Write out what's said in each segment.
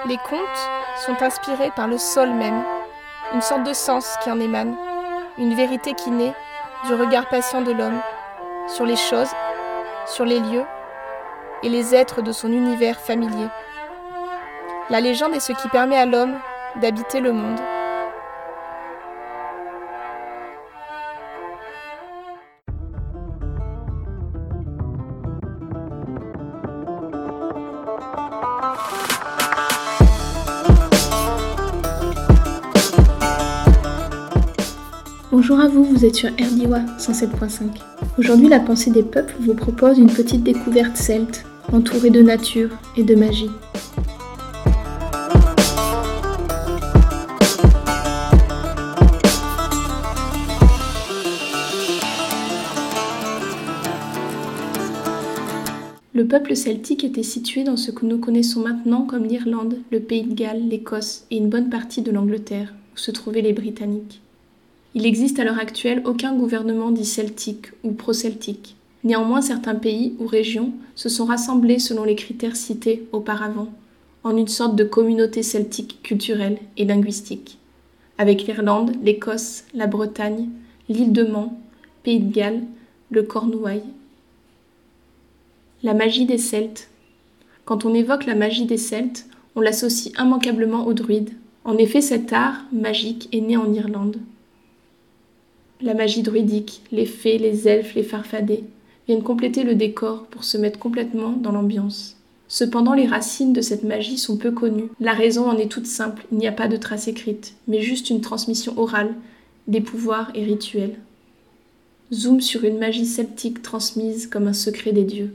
Les contes sont inspirés par le sol même, une sorte de sens qui en émane, une vérité qui naît du regard patient de l'homme sur les choses, sur les lieux et les êtres de son univers familier. La légende est ce qui permet à l'homme d'habiter le monde. Bonjour à vous, vous êtes sur RDIWA 107.5. Aujourd'hui, la pensée des peuples vous propose une petite découverte celte, entourée de nature et de magie. Le peuple celtique était situé dans ce que nous connaissons maintenant comme l'Irlande, le Pays de Galles, l'Écosse et une bonne partie de l'Angleterre, où se trouvaient les Britanniques. Il n'existe à l'heure actuelle aucun gouvernement dit celtique ou pro-celtique. Néanmoins, certains pays ou régions se sont rassemblés selon les critères cités auparavant, en une sorte de communauté celtique culturelle et linguistique, avec l'Irlande, l'Écosse, la Bretagne, l'île de Man, Pays de Galles, le Cornouailles. La magie des Celtes. Quand on évoque la magie des Celtes, on l'associe immanquablement aux druides. En effet, cet art magique est né en Irlande. La magie druidique, les fées, les elfes, les farfadets viennent compléter le décor pour se mettre complètement dans l'ambiance. Cependant, les racines de cette magie sont peu connues. La raison en est toute simple, il n'y a pas de trace écrite, mais juste une transmission orale des pouvoirs et rituels. Zoom sur une magie celtique transmise comme un secret des dieux.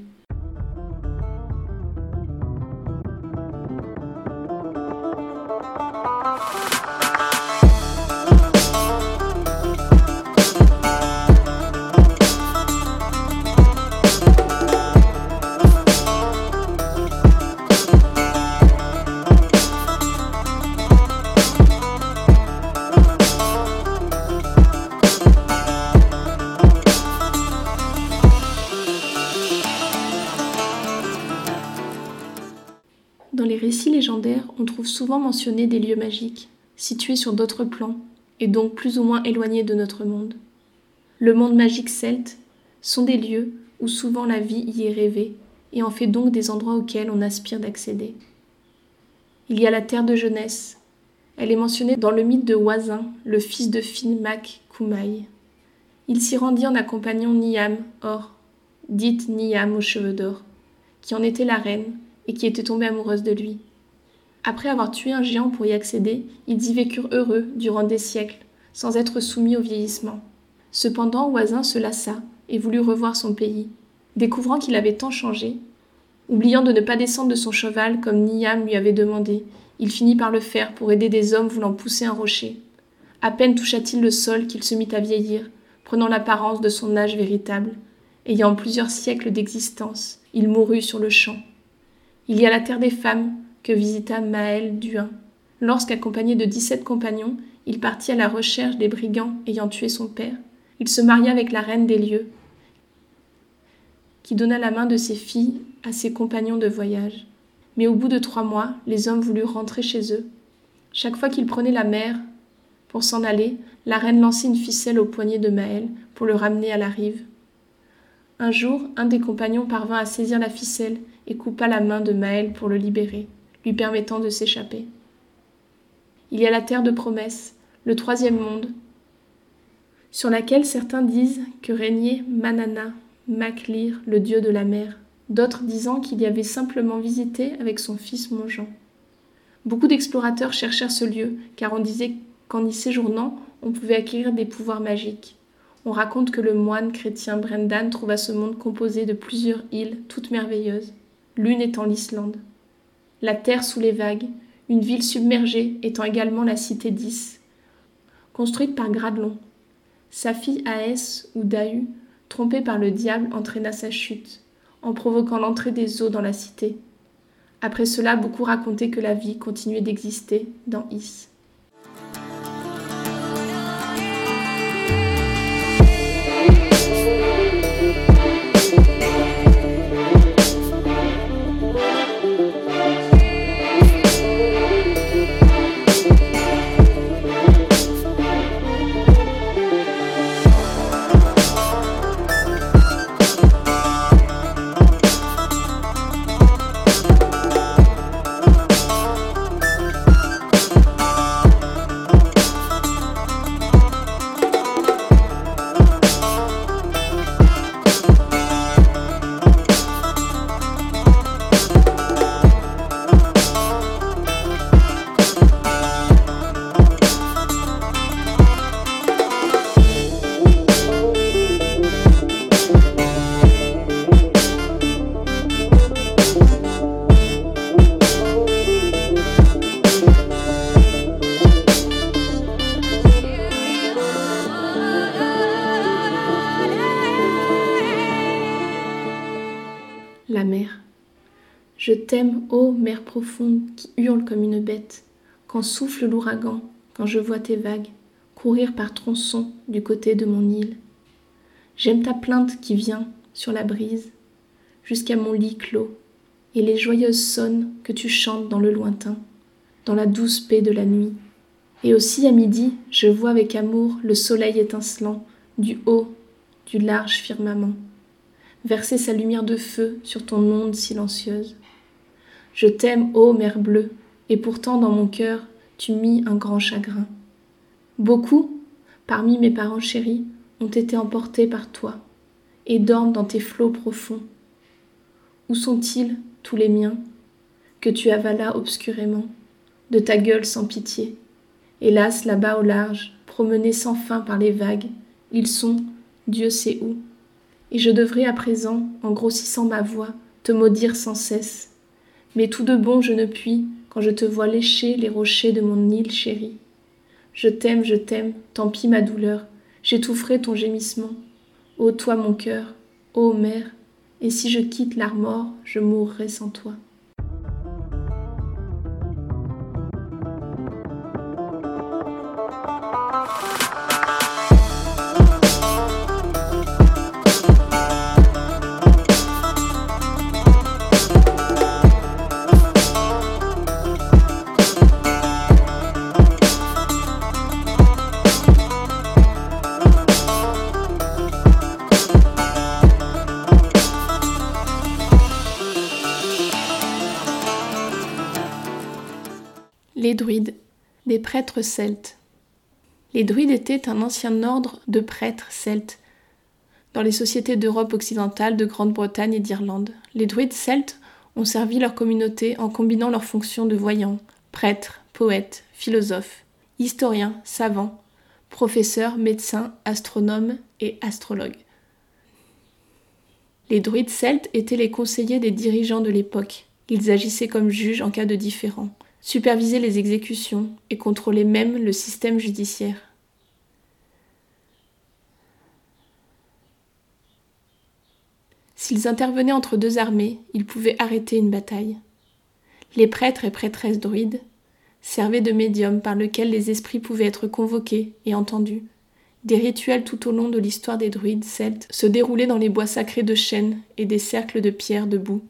Dans les récits légendaires, on trouve souvent mentionné des lieux magiques, situés sur d'autres plans, et donc plus ou moins éloignés de notre monde. Le monde magique celte sont des lieux où souvent la vie y est rêvée, et en fait donc des endroits auxquels on aspire d'accéder. Il y a la terre de jeunesse. Elle est mentionnée dans le mythe de Oisin, le fils de Finn mac Cumaill. Il s'y rendit en accompagnant Niamh Or, dite Niamh aux cheveux d'or, qui en était la reine, et qui était tombée amoureuse de lui. Après avoir tué un géant pour y accéder, ils y vécurent heureux durant des siècles, sans être soumis au vieillissement. Cependant, Oisin se lassa et voulut revoir son pays. Découvrant qu'il avait tant changé, oubliant de ne pas descendre de son cheval comme Niamh lui avait demandé, il finit par le faire pour aider des hommes voulant pousser un rocher. À peine toucha-t-il le sol qu'il se mit à vieillir, prenant l'apparence de son âge véritable. Ayant plusieurs siècles d'existence, il mourut sur le champ. Il y a la terre des femmes que visita Maël d'Huin. Lorsqu'accompagné de 17 compagnons, il partit à la recherche des brigands ayant tué son père. Il se maria avec la reine des lieux, qui donna la main de ses filles à ses compagnons de voyage. Mais au bout de 3 mois, les hommes voulurent rentrer chez eux. Chaque fois qu'ils prenaient la mer pour s'en aller, la reine lançait une ficelle au poignet de Maël pour le ramener à la rive. Un jour, un des compagnons parvint à saisir la ficelle et coupa la main de Maël pour le libérer, lui permettant de s'échapper. Il y a la terre de promesse, le 3e monde, sur laquelle certains disent que régnait Manana mac Lir, le dieu de la mer, d'autres disant qu'il y avait simplement visité avec son fils Monjan. Beaucoup d'explorateurs cherchèrent ce lieu, car on disait qu'en y séjournant, on pouvait acquérir des pouvoirs magiques. On raconte que le moine chrétien Brendan trouva ce monde composé de plusieurs îles toutes merveilleuses, l'une étant l'Islande. La terre sous les vagues, une ville submergée étant également la cité d'Is, construite par Gradlon. Sa fille Aès ou Dahu, trompée par le diable, entraîna sa chute, en provoquant l'entrée des eaux dans la cité. Après cela, beaucoup racontaient que la vie continuait d'exister dans Is. la mer. Je t'aime, ô mer profonde qui hurle comme une bête, quand souffle l'ouragan, quand je vois tes vagues courir par tronçons du côté de mon île. J'aime ta plainte qui vient sur la brise, jusqu'à mon lit clos, et les joyeuses sonnes que tu chantes dans le lointain, dans la douce paix de la nuit. Et aussi à midi, je vois avec amour le soleil étincelant du haut, du large firmament, verser sa lumière de feu sur ton onde silencieuse. Je t'aime, ô mer bleue, et pourtant dans mon cœur, tu mis un grand chagrin. Beaucoup, parmi mes parents chéris, ont été emportés par toi, et dorment dans tes flots profonds. Où sont-ils, tous les miens, que tu avalas obscurément, de ta gueule sans pitié? Hélas, là-bas au large, promenés sans fin par les vagues, ils sont, Dieu sait où. Et je devrais à présent, en grossissant ma voix, te maudire sans cesse. Mais tout de bon je ne puis, quand je te vois lécher les rochers de mon île chérie. Je t'aime, tant pis ma douleur, j'étoufferai ton gémissement. Ô toi mon cœur, ô mer, et si je quitte l'Armor, je mourrai sans toi. Les druides, des prêtres celtes. Les druides étaient un ancien ordre de prêtres celtes dans les sociétés d'Europe occidentale, de Grande-Bretagne et d'Irlande. Les druides celtes ont servi leur communauté en combinant leurs fonctions de voyants, prêtres, poètes, philosophes, historiens, savants, professeurs, médecins, astronomes et astrologues. Les druides celtes étaient les conseillers des dirigeants de l'époque. Ils agissaient comme juges en cas de différend, supervisaient les exécutions et contrôlaient même le système judiciaire. S'ils intervenaient entre deux armées, ils pouvaient arrêter une bataille. Les prêtres et prêtresses druides servaient de médiums par lesquels les esprits pouvaient être convoqués et entendus. Des rituels tout au long de l'histoire des druides celtes se déroulaient dans les bois sacrés de chênes et des cercles de pierre debout.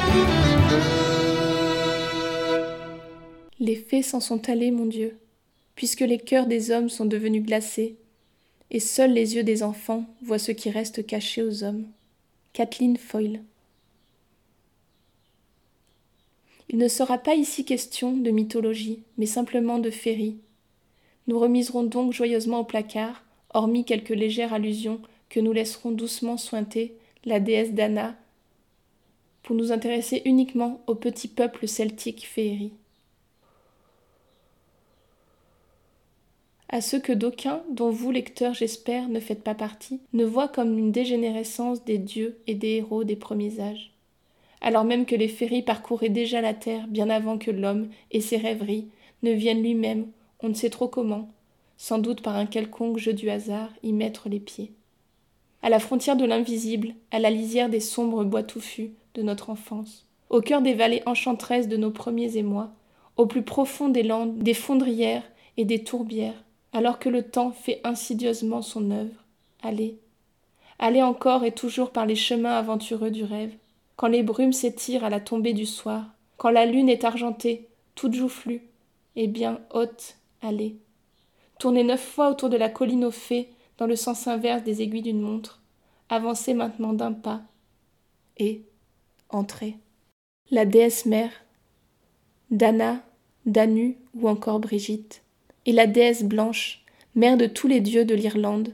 Les fées s'en sont allées, mon Dieu. puisque les cœurs des hommes sont devenus glacés, et seuls les yeux des enfants voient ce qui reste caché aux hommes. Kathleen Foyle. Il ne sera pas ici question de mythologie, mais simplement de féerie. Nous remiserons donc joyeusement au placard, hormis quelques légères allusions que nous laisserons doucement sointer la déesse Dana, pour nous intéresser uniquement au petit peuple celtique féerie. À ceux que d'aucuns, dont vous, lecteurs, j'espère, ne faites pas partie, ne voient comme une dégénérescence des dieux et des héros des premiers âges. Alors même que les féeries parcouraient déjà la terre bien avant que l'homme et ses rêveries ne viennent lui-même, on ne sait trop comment, sans doute par un quelconque jeu du hasard, y mettre les pieds. À la frontière de l'invisible, à la lisière des sombres bois touffus de notre enfance, au cœur des vallées enchanteresses de nos premiers émois, au plus profond des landes, des fondrières et des tourbières, alors que le temps fait insidieusement son œuvre, allez, allez encore et toujours par les chemins aventureux du rêve, quand les brumes s'étirent à la tombée du soir, quand la lune est argentée, toute joufflue, eh bien, haute, allez. Tournez 9 fois autour de la colline aux fées, dans le sens inverse des aiguilles d'une montre. Avancez maintenant d'un pas, et entrez. La déesse mère, Dana, Danu ou encore Brigitte, et la déesse blanche, mère de tous les dieux de l'Irlande.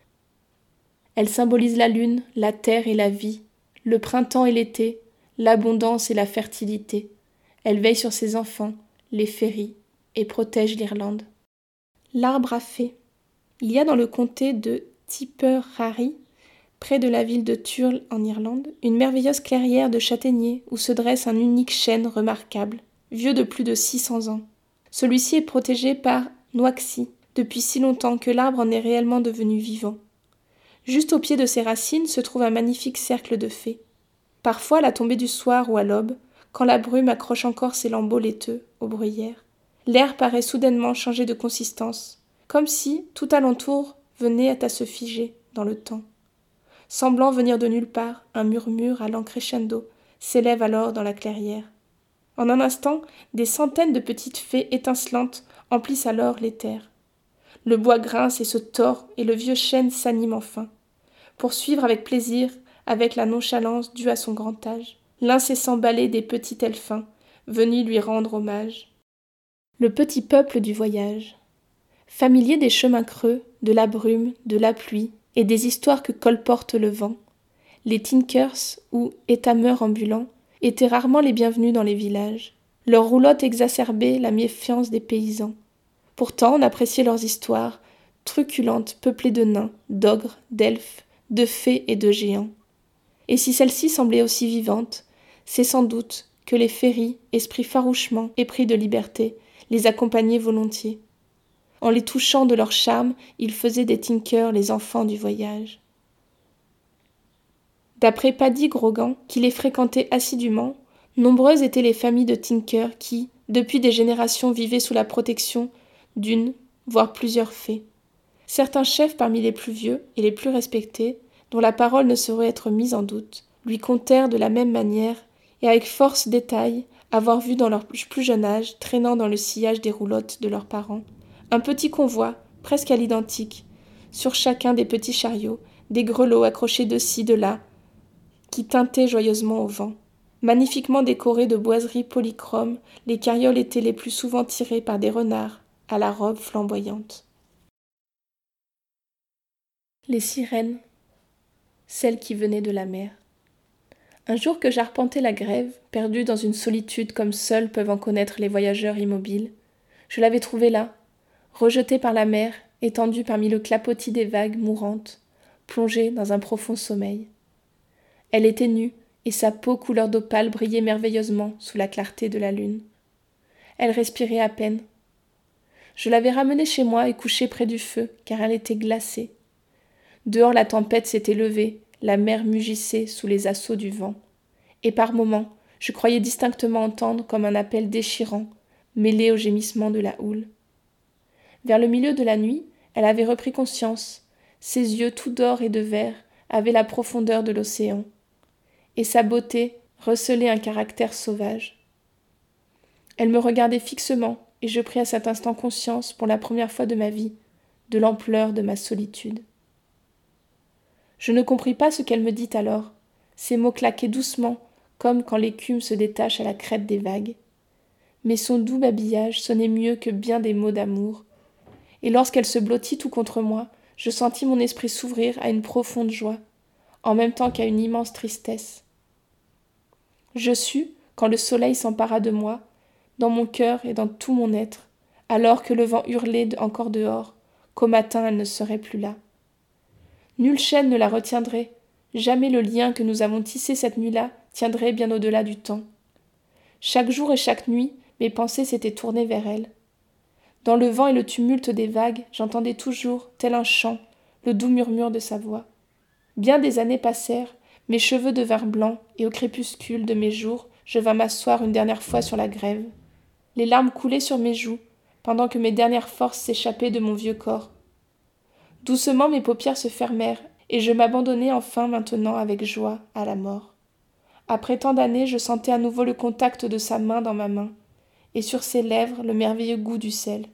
Elle symbolise la lune, la terre et la vie, le printemps et l'été, l'abondance et la fertilité. Elle veille sur ses enfants, les féeries, et protège l'Irlande. L'arbre à fées. Il y a dans le comté de Tipperary, près de la ville de Thurles en Irlande, une merveilleuse clairière de châtaigniers où se dresse un unique chêne remarquable, vieux de plus de 600 ans. Celui-ci est protégé par Noaxi, depuis si longtemps que l'arbre en est réellement devenu vivant. Juste au pied de ses racines se trouve un magnifique cercle de fées. Parfois, à la tombée du soir ou à l'aube, quand la brume accroche encore ses lambeaux laiteux aux bruyères, l'air paraît soudainement changer de consistance, comme si tout alentour venait à se figer dans le temps. Semblant venir de nulle part, un murmure allant crescendo s'élève alors dans la clairière. En un instant, des centaines de petites fées étincelantes emplissent alors l'éther. Le bois grince et se tord, et le vieux chêne s'anime enfin, pour suivre avec plaisir, avec la nonchalance due à son grand âge, l'incessant balai des petits elfins, venus lui rendre hommage. Le petit peuple du voyage. Familier des chemins creux, de la brume, de la pluie, et des histoires que colporte le vent, les tinkers, ou étameurs ambulants, étaient rarement les bienvenus dans les villages. Leur roulotte exacerbait la méfiance des paysans. Pourtant, on appréciait leurs histoires, truculentes, peuplées de nains, d'ogres, d'elfes, de fées et de géants. Et si celles-ci semblaient aussi vivantes, c'est sans doute que les féeries, esprits farouchement épris de liberté, les accompagnaient volontiers. En les touchant de leur charme, ils faisaient des tinkers les enfants du voyage. D'après Paddy Grogan, qui les fréquentait assidûment, nombreuses étaient les familles de tinkers qui, depuis des générations, vivaient sous la protection d'une, voire plusieurs fées. Certains chefs parmi les plus vieux et les plus respectés, dont la parole ne saurait être mise en doute, lui contèrent de la même manière et avec force détail avoir vu dans leur plus jeune âge, traînant dans le sillage des roulottes de leurs parents, un petit convoi, presque à l'identique, sur chacun des petits chariots, des grelots accrochés de ci, de là, qui tintaient joyeusement au vent. Magnifiquement décorés de boiseries polychromes, les carrioles étaient les plus souvent tirées par des renards, à la robe flamboyante. Les sirènes, celles qui venaient de la mer. Un jour que j'arpentais la grève, perdue dans une solitude comme seuls peuvent en connaître les voyageurs immobiles, je l'avais trouvée là, rejetée par la mer, étendue parmi le clapotis des vagues mourantes, plongée dans un profond sommeil. Elle était nue, et sa peau couleur d'opale brillait merveilleusement sous la clarté de la lune. Elle respirait à peine. Je l'avais ramenée chez moi et couchée près du feu, car elle était glacée. Dehors la tempête s'était levée, la mer mugissait sous les assauts du vent. Et par moments, je croyais distinctement entendre comme un appel déchirant, mêlé au gémissement de la houle. Vers le milieu de la nuit, elle avait repris conscience. Ses yeux tout d'or et de verre avaient la profondeur de l'océan. Et sa beauté recelait un caractère sauvage. Elle me regardait fixement, et je pris à cet instant conscience, pour la première fois de ma vie, de l'ampleur de ma solitude. Je ne compris pas ce qu'elle me dit alors. Ces mots claquaient doucement, comme quand l'écume se détache à la crête des vagues. Mais son doux babillage sonnait mieux que bien des mots d'amour. Et lorsqu'elle se blottit tout contre moi, je sentis mon esprit s'ouvrir à une profonde joie, en même temps qu'à une immense tristesse. Je sus, quand le soleil s'empara de moi, dans mon cœur et dans tout mon être, alors que le vent hurlait encore dehors, qu'au matin elle ne serait plus là. Nulle chaîne ne la retiendrait, jamais le lien que nous avons tissé cette nuit-là tiendrait bien au-delà du temps. Chaque jour et chaque nuit, mes pensées s'étaient tournées vers elle. Dans le vent et le tumulte des vagues, j'entendais toujours, tel un chant, le doux murmure de sa voix. Bien des années passèrent, mes cheveux devinrent blancs, et au crépuscule de mes jours, je vins m'asseoir une dernière fois sur la grève. Les larmes coulaient sur mes joues, pendant que mes dernières forces s'échappaient de mon vieux corps. Doucement mes paupières se fermèrent, et je m'abandonnai enfin maintenant avec joie à la mort. Après tant d'années, je sentais à nouveau le contact de sa main dans ma main, et sur ses lèvres le merveilleux goût du sel.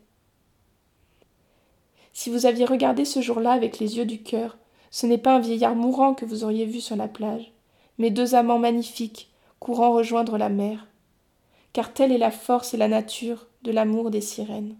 Si vous aviez regardé ce jour-là avec les yeux du cœur, ce n'est pas un vieillard mourant que vous auriez vu sur la plage, mais deux amants magnifiques, courant rejoindre la mer. Car telle est la force et la nature de l'amour des sirènes.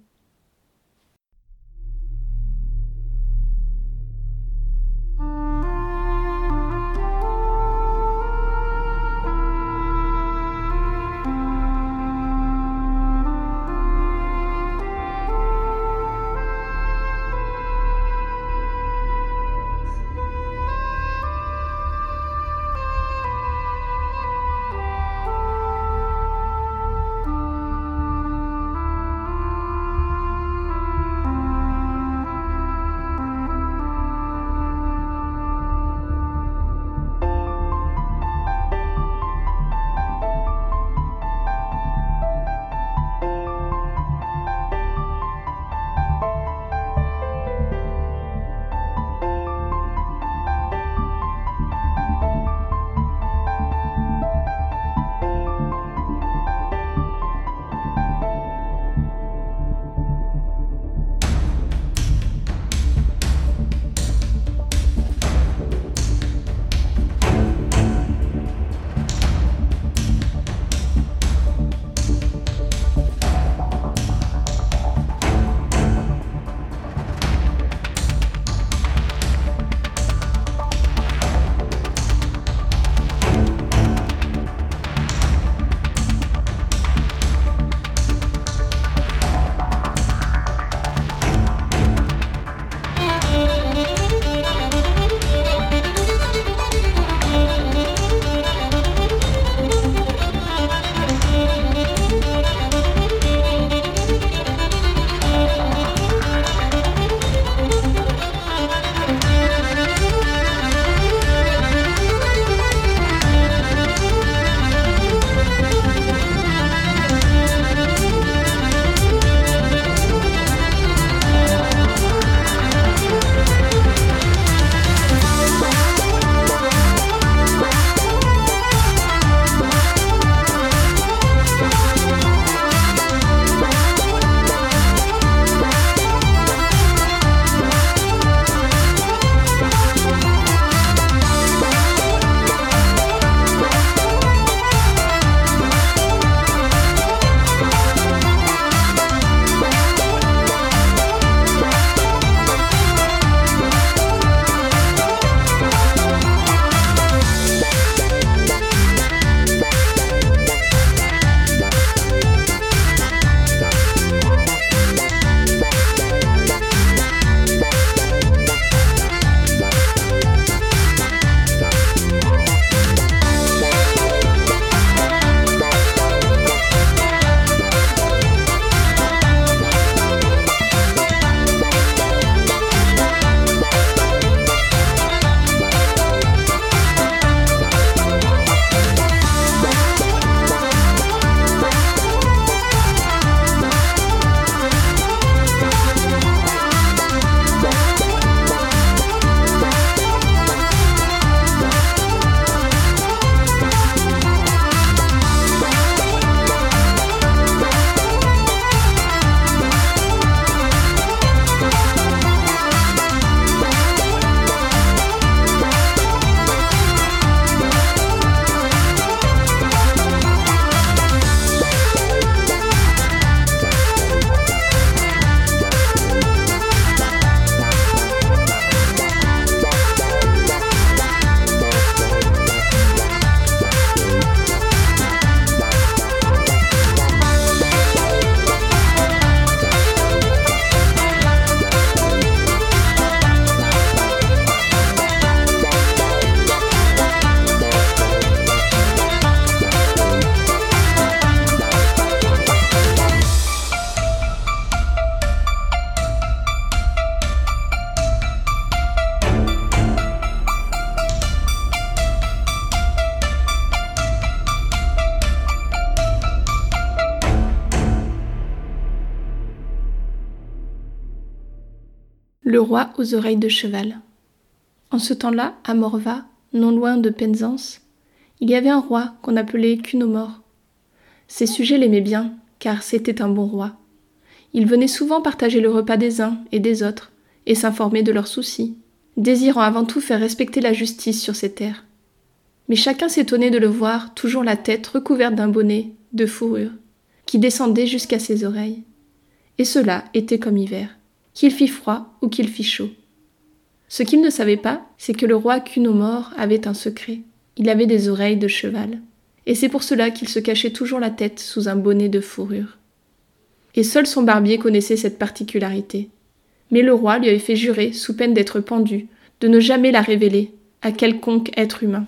Le roi aux oreilles de cheval. En ce temps-là, à Morva, non loin de Penzance, il y avait un roi qu'on appelait Cunomor. Ses sujets l'aimaient bien, car c'était un bon roi. Il venait souvent partager le repas des uns et des autres, et s'informer de leurs soucis, désirant avant tout faire respecter la justice sur ses terres. Mais chacun s'étonnait de le voir toujours la tête recouverte d'un bonnet de fourrure, qui descendait jusqu'à ses oreilles. Et cela était comme hiver, qu'il fit froid ou qu'il fit chaud. Ce qu'il ne savait pas, c'est que le roi Cunomor avait un secret. Il avait des oreilles de cheval, et c'est pour cela qu'il se cachait toujours la tête sous un bonnet de fourrure. Et seul son barbier connaissait cette particularité. Mais le roi lui avait fait jurer, sous peine d'être pendu, de ne jamais la révéler à quelconque être humain.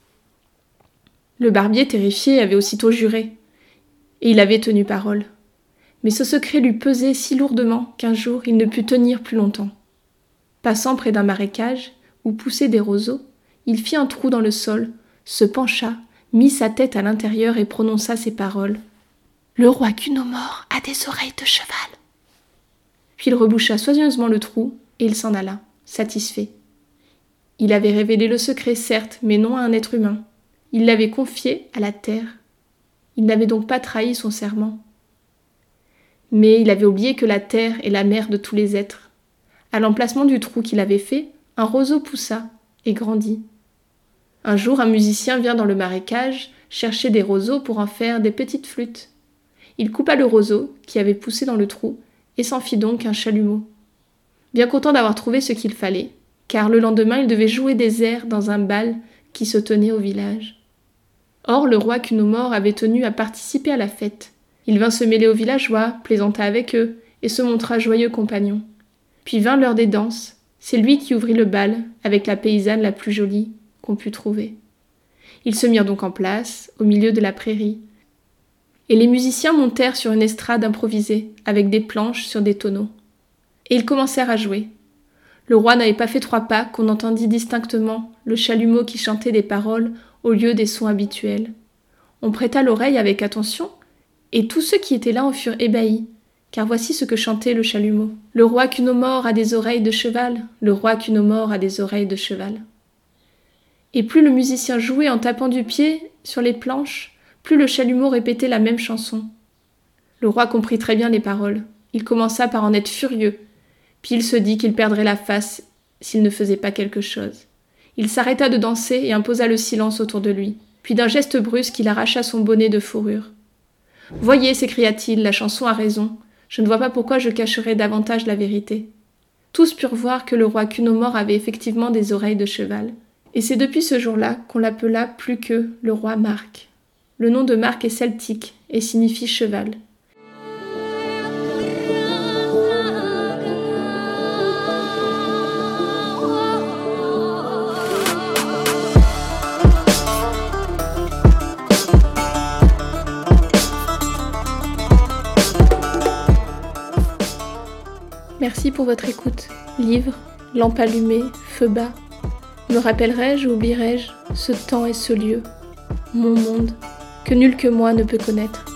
Le barbier, terrifié, avait aussitôt juré, et il avait tenu parole. Mais ce secret lui pesait si lourdement qu'un jour il ne put tenir plus longtemps. Passant près d'un marécage, où poussaient des roseaux, il fit un trou dans le sol, se pencha, mit sa tête à l'intérieur et prononça ces paroles. « Le roi Cunomor a des oreilles de cheval. » Puis il reboucha soigneusement le trou, et il s'en alla, satisfait. Il avait révélé le secret, certes, mais non à un être humain. Il l'avait confié à la terre. Il n'avait donc pas trahi son serment. Mais il avait oublié que la terre est la mère de tous les êtres. À l'emplacement du trou qu'il avait fait, un roseau poussa et grandit. Un jour, un musicien vient dans le marécage chercher des roseaux pour en faire des petites flûtes. Il coupa le roseau qui avait poussé dans le trou et s'en fit donc un chalumeau. Bien content d'avoir trouvé ce qu'il fallait, car le lendemain il devait jouer des airs dans un bal qui se tenait au village. Or, le roi Cunomor avait tenu à participer à la fête. Il vint se mêler aux villageois, plaisanta avec eux, et se montra joyeux compagnon. Puis vint l'heure des danses. C'est lui qui ouvrit le bal, avec la paysanne la plus jolie qu'on put trouver. Ils se mirent donc en place, au milieu de la prairie. Et les musiciens montèrent sur une estrade improvisée, avec des planches sur des tonneaux. Et ils commencèrent à jouer. Le roi n'avait pas fait 3 pas qu'on entendit distinctement le chalumeau qui chantait des paroles au lieu des sons habituels. On prêta l'oreille avec attention, et tous ceux qui étaient là en furent ébahis, car voici ce que chantait le chalumeau. « Le roi Cunomor a des oreilles de cheval, le roi Cunomor a des oreilles de cheval. » Et plus le musicien jouait en tapant du pied sur les planches, plus le chalumeau répétait la même chanson. Le roi comprit très bien les paroles. Il commença par en être furieux, puis il se dit qu'il perdrait la face s'il ne faisait pas quelque chose. Il s'arrêta de danser et imposa le silence autour de lui. Puis d'un geste brusque, il arracha son bonnet de fourrure. « Voyez, s'écria-t-il, la chanson a raison. Je ne vois pas pourquoi je cacherais davantage la vérité. » Tous purent voir que le roi Cunomor avait effectivement des oreilles de cheval. Et c'est depuis ce jour-là qu'on l'appela plus que le roi Marc. Le nom de Marc est celtique et signifie cheval. Merci pour votre écoute. Livre, lampe allumée, feu bas. Me rappellerai-je ou oublierai-je ce temps et ce lieu, mon monde, que nul que moi ne peut connaître.